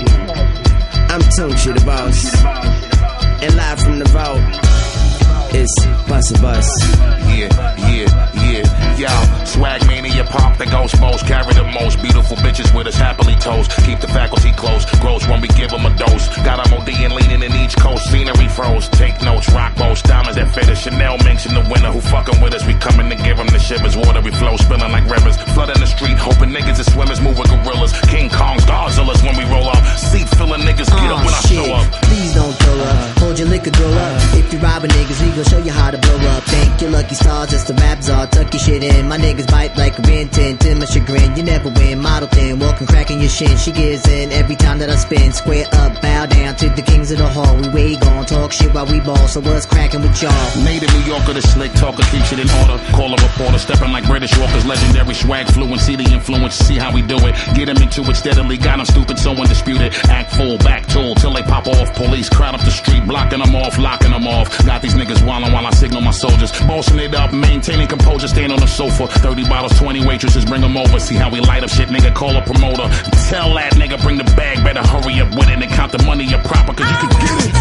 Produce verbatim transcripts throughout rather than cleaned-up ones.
I'm Tunchi the boss, and live from the vault, it's Busta Bus. Yeah, yeah, yeah, y'all. Swag mania, pop the ghost most. Carry the most beautiful bitches with us happily toast. Keep the faculty close, grows when we give them a dose. Got them ODing, leaning in each coast. Scenery froze, take notes, rock boats. Diamonds that fit us, Chanel minks in the winter. Who fucking with us, we coming to give them the shivers. Watery flow, spilling like rivers. Flooding the street, hoping niggas are swimmers. Moving gorillas, King Kongs, Godzillas when we roll up. Seat filling niggas, get oh, Ah, up when shit. I show up. Please don't throw up, hold your liquor, grow up. If you robbing niggas, we gon' show you how to blow up. Thank your lucky stars, that's the rap czar. Tuck your shit in, my niggas bite like a Ben ten. To my chagrin, you never win, model thin. Walking, cracking your shin, she gives in every time that I spin. Square up, bow down to the kings of the hall. We way gon' talk shit while we ball, so what's cracking with y'all? Native New Yorker, the slick talker, keeps it in order. Call a reporter, stepping like British Walkers. Legendary swag fluent, see the influence, see how we do it. Get him into it steadily, got him stupid, so undisputed. Act full, back tool, till they pop off. Police crowd up the street, blocking them off, locking them off. Got these niggas wildin' while I signal my soldiers. Bossing it up, maintaining composure, stand on the sofa. thirty bottles, twenty waitresses, bring them over. See how we light up shit, nigga, call a promoter. Tell that nigga, bring the bag, better hurry up with it and count the money up proper, cause you can get it.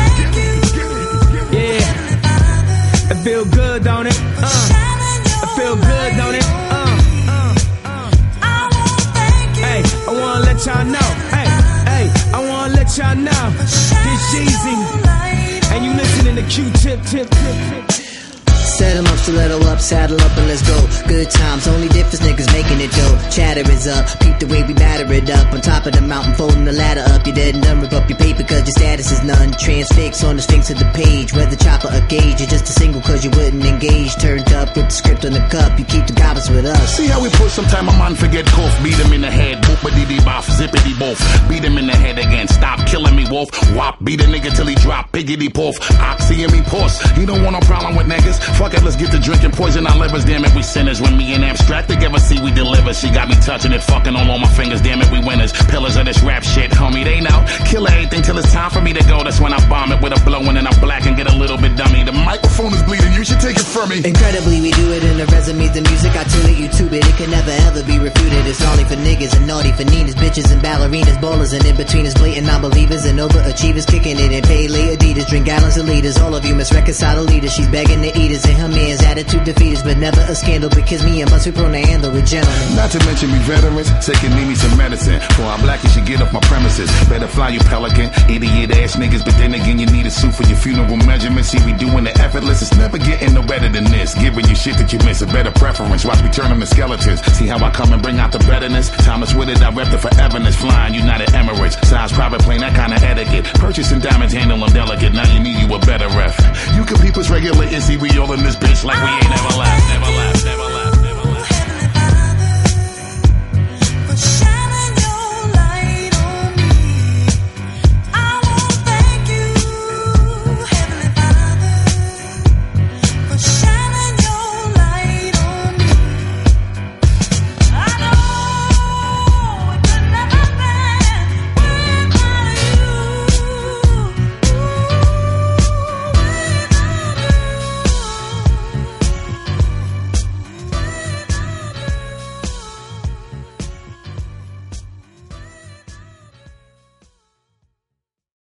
Yeah, it feel good, don't it? Uh, it feel good, don't it? Uh, uh, uh. Hey, I wanna let y'all know. Hey, hey, I wanna let y'all know. This Jeezy, and you listening to Q-Tip, tip, tip, tip. Set 'em up, stiletto up, saddle up and let's go. Good times, only difference niggas making it dope. Chatter is up, peep the way we batter it up. On top of the mountain, folding the ladder up. You're dead and done, rip up your paper cause your status is none. Transfix on the sphinx of the page, whether chopper or gauge. You're just a single cause you wouldn't engage. Turned up with the script on the cup, you keep the goblins with us. See how we push, sometime a man forget cough. Beat him in the head, boop-a-dee-dee boff, zippity boff. Beat him in the head again, stop killing me wolf. Wop, beat a nigga till he drop, piggity poof. Oxy and me puss, he don't want no problem with niggas. Fuck it, let's get to drinking, poison our livers. Damn it, we sinners. When me and Abstract together, see we deliver. She got me touching it, fucking all on my fingers. Damn it, we winners. Pillars of this rap shit, homie, they know. Kill everything till it's time for me to go. That's when I bomb it with a blow and then I black and get a little bit dummy. The microphone is bleeding, you should take it from me. Incredibly, we do it in the resume. The music I tell it, YouTube it. It can never ever be refuted. It's only for niggas and naughty for Ninas, bitches and ballerinas, ballers and in betweeners, blatant non-believers and overachievers, kicking it and pay late Adidas, drink gallons of liters. All of you must reconcile the leaders. She's begging to eat us and her man's attitude defeat us, but never a scandal because me and must be prone to handle with gentlemen. Not to mention we veterans, taking need me some medicine. For our black, you should get off my premises. Better fly you pelican, idiot ass niggas, but then again you need a suit for your funeral measurements. See we doing the effortless, it's never getting no better than this. Giving you shit that you miss, a better preference. Watch me turn them to skeletons. See how I come and bring out the betterness. Thomas with it, I rep the foreverness. Flying United Emirates, size private plane, that kind of etiquette. Purchasing diamonds, handle them delicate. Now you need you a better ref. You can peep us regular, and see we all in this bitch like we ain't ever